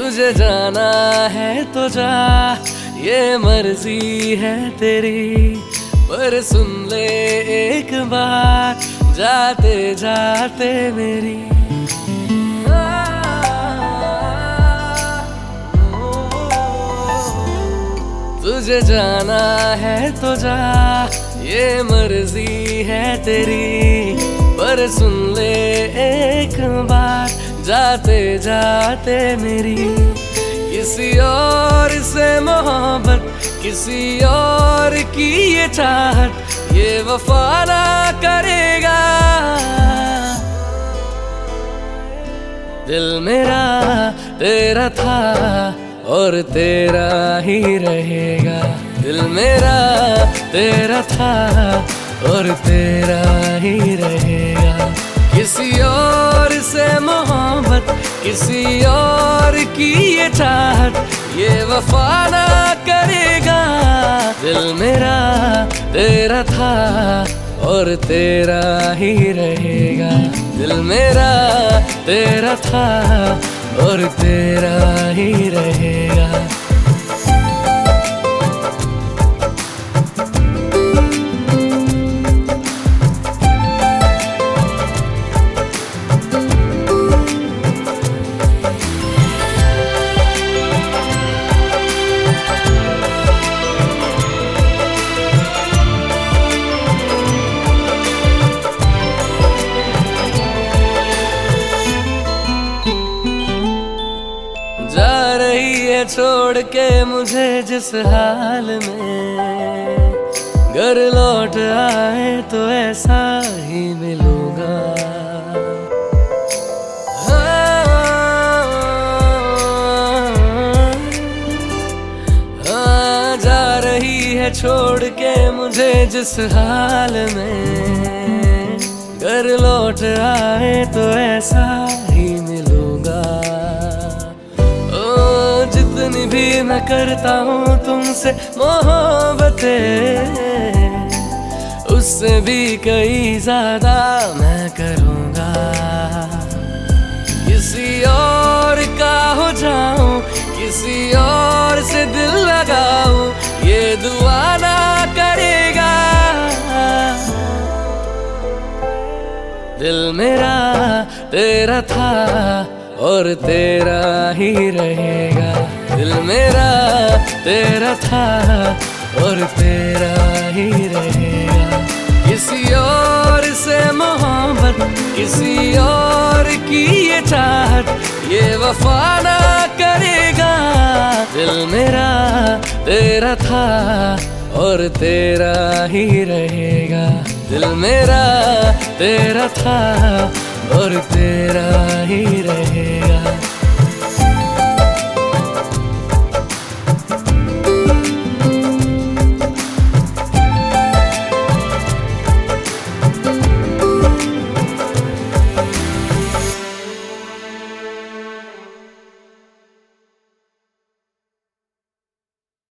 तुझे जाना है तो जा, ये मर्जी है तेरी, पर सुन ले एक बात जाते जाते मेरी। तुझे जाना है तो जा, ये मर्जी है तेरी, पर सुन ले एक बात जाते जाते मेरी। किसी और से मोहब्बत, किसी और की ये चाहत, ये वफा ना करेगा। दिल मेरा तेरा था और तेरा ही रहेगा। दिल मेरा तेरा था और तेरा ही रहेगा। किसी और से मोहब्बत, किसी और की ये चाहत, ये वफा ना करेगा। दिल मेरा तेरा था और तेरा ही रहेगा। दिल मेरा तेरा था और तेरा ही रहेगा। जा रही है छोड़ के मुझे जिस हाल में, घर लौट आए तो ऐसा ही मिलूंगा। हाँ, जा रही है छोड़ के मुझे जिस हाल में, घर लौट आए तो ऐसा ही मिलूंगा। जितनी भी मैं करता हूँ तुमसे मोहब्बतें, उससे भी कई ज्यादा मैं करूँगा। किसी और का हो जाऊं, किसी और से दिल लगाऊं, ये दुआ ना करेगा। दिल मेरा तेरा था और तेरा ही रहेगा। दिल मेरा तेरा था और तेरा ही रहेगा। किसी और से मोहब्बत, किसी और की ये चाहत, ये वफा ना करेगा। दिल मेरा तेरा था और तेरा ही रहेगा। दिल मेरा तेरा था और तेरा ही रहेगा।